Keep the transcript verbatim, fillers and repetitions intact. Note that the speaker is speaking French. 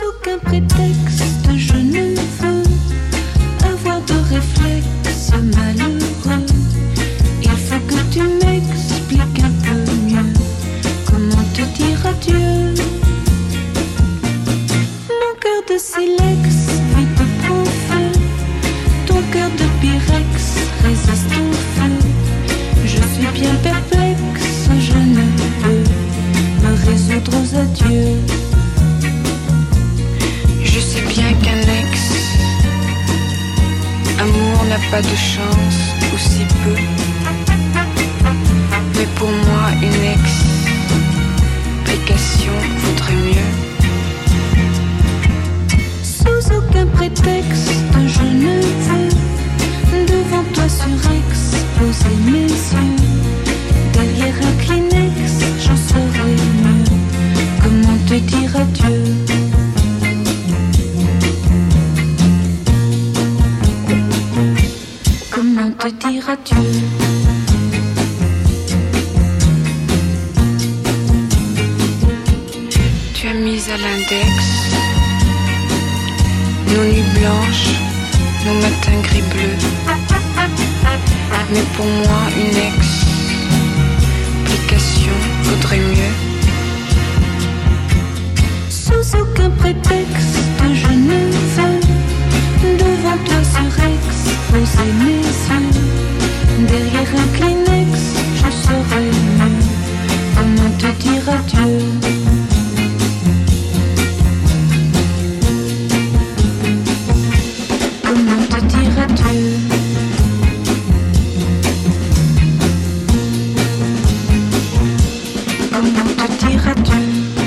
aucun prétexte, je ne veux avoir de réflexe malheureux. Il faut que tu m'expliques un peu mieux comment te dire adieu. Mon cœur de silex vite prend feu, ton cœur de pyrex résiste au feu. Je suis bien perplexe, je ne peux me résoudre aux adieux. Je sais bien qu'un ex-amour n'a pas de chance, ou si peu. Mais pour moi, une explication vaudrait mieux. Sous aucun prétexte, je ne veux devant toi surex poser mes yeux. Derrière un Kleenex, j'en saurais mieux comment te dire adieu. Comment te dire adieu. Tu as mis à l'index nos nuits blanches, nos matins gris-bleus. Mais pour moi, une explication vaudrait mieux. Sous aucun prétexte, je ne veux devant toi surex poser mes yeux. Derrière un Kleenex, je saurais mieux comment te dire adieu. Comment te dire adieu. Comment te dire adieu.